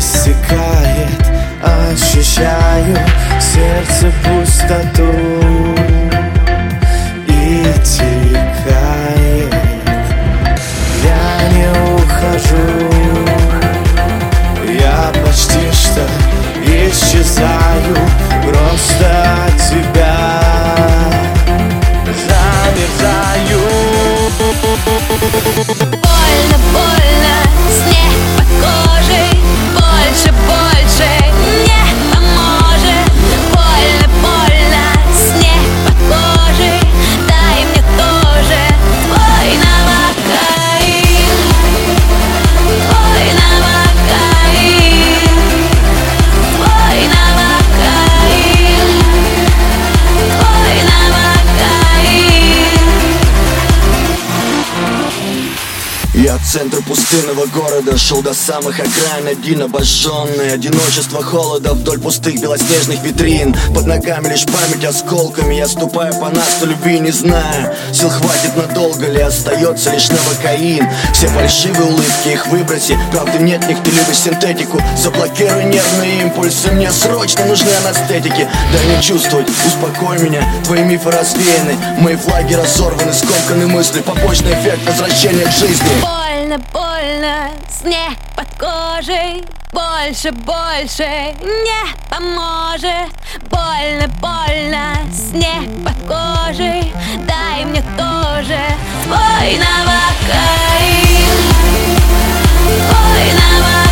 иссякает, ощущаю в сердце пустоту и текает. Я не ухожу, я почти что исчезаю, просто от тебя замерзаю. Больно, больно, снег под кожей, больше, больше не поможет. Больно, больно, снег под кожей, дай мне тоже твой новокаин, твой новокаин, твой новокаин, твой новокаин. Я от центра пустынного города шел до самых окраин, один обожженный. Одиночество холода вдоль пустых белоснежных витрин. Под ногами лишь память осколками. Я ступаю по насту любви, не зная, сил хватит надолго ли, остается лишь новокаин. Все фальшивые улыбки, их выброси, правды нет в них, ты любишь синтетику. Заблокируй нервные импульсы, мне срочно нужны анестетики. Дай мне чувствовать, успокой меня, твои мифы развеяны, мои флаги разорваны, скомканы мысли, побочный эффект возвращения к жизни. Больно, больно, снег под кожей, больше, больше не поможет. Больно, больно, снег под кожей, дай мне тоже твой новокаин, твой новокаин.